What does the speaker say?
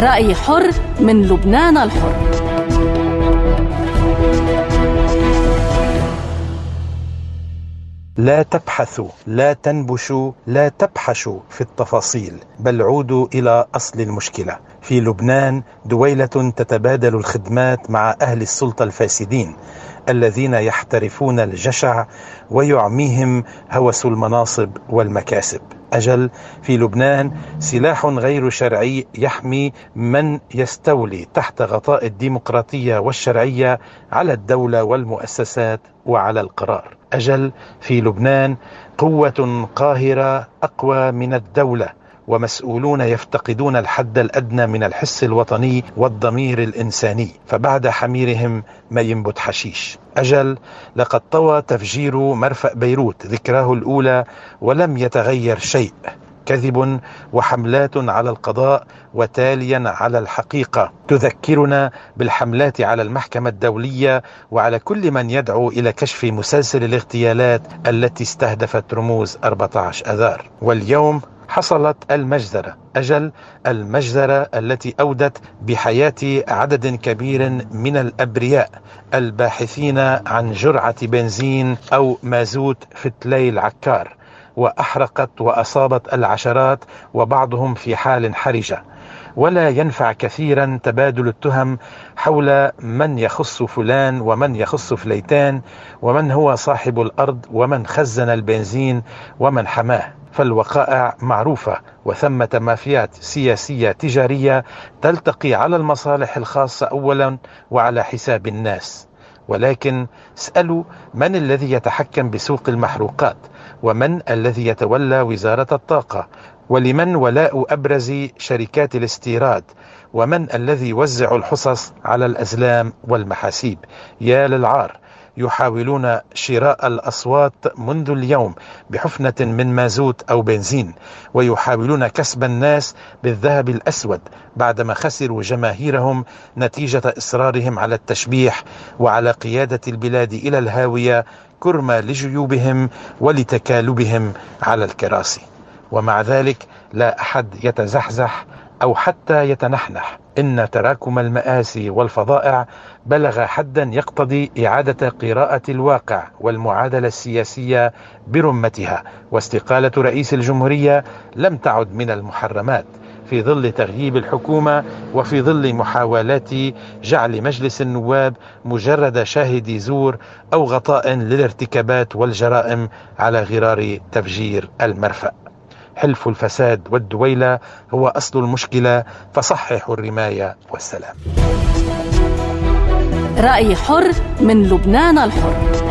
رأي حر من لبنان الحر. لا تبحثوا، لا تنبشوا، لا تبحشوا في التفاصيل، بل عودوا إلى أصل المشكلة. في لبنان دويلة تتبادل الخدمات مع أهل السلطة الفاسدين الذين يحترفون الجشع ويعميهم هوس المناصب والمكاسب. أجل، في لبنان سلاح غير شرعي يحمي من يستولي تحت غطاء الديمقراطية والشرعية على الدولة والمؤسسات وعلى القرار. أجل، في لبنان قوة قاهرة أقوى من الدولة، ومسؤولون يفتقدون الحد الأدنى من الحس الوطني والضمير الإنساني، فبعد حميرهم ما ينبت حشيش. أجل، لقد طوى تفجير مرفأ بيروت ذكراه الأولى ولم يتغير شيء. كذب وحملات على القضاء وتاليا على الحقيقة تذكرنا بالحملات على المحكمة الدولية وعلى كل من يدعو إلى كشف مسلسل الاغتيالات التي استهدفت رموز 14 أذار. واليوم حصلت المجزرة. أجل، المجزرة التي أودت بحياة عدد كبير من الأبرياء الباحثين عن جرعة بنزين أو مازوت في تلي العكار، وأحرقت وأصابت العشرات وبعضهم في حال حرجة. ولا ينفع كثيرا تبادل التهم حول من يخص فلان ومن يخص فليتان، ومن هو صاحب الأرض ومن خزن البنزين ومن حماه، فالوقائع معروفة، وثمة مافيات سياسية تجارية تلتقي على المصالح الخاصة أولا وعلى حساب الناس. ولكن اسألوا من الذي يتحكم بسوق المحروقات، ومن الذي يتولى وزارة الطاقة، ولمن ولاء أبرز شركات الاستيراد، ومن الذي يوزع الحصص على الأزلام والمحاسيب. يا للعار، يحاولون شراء الأصوات منذ اليوم بحفنة من مازوت أو بنزين، ويحاولون كسب الناس بالذهب الأسود بعدما خسروا جماهيرهم نتيجة إصرارهم على التشبيح وعلى قيادة البلاد إلى الهاوية كرمة لجيوبهم ولتكالبهم على الكراسي. ومع ذلك لا أحد يتزحزح أو حتى يتنحنح. إن تراكم المآسي والفظائع بلغ حدا يقتضي إعادة قراءة الواقع والمعادلة السياسية برمتها، واستقالة رئيس الجمهورية لم تعد من المحرمات في ظل تغييب الحكومة وفي ظل محاولات جعل مجلس النواب مجرد شاهد زور أو غطاء للارتكابات والجرائم على غرار تفجير المرفأ. حلف الفساد والدويلة هو أصل المشكلة، فصححوا الرماية والسلام. رأي حر من لبنان الحر.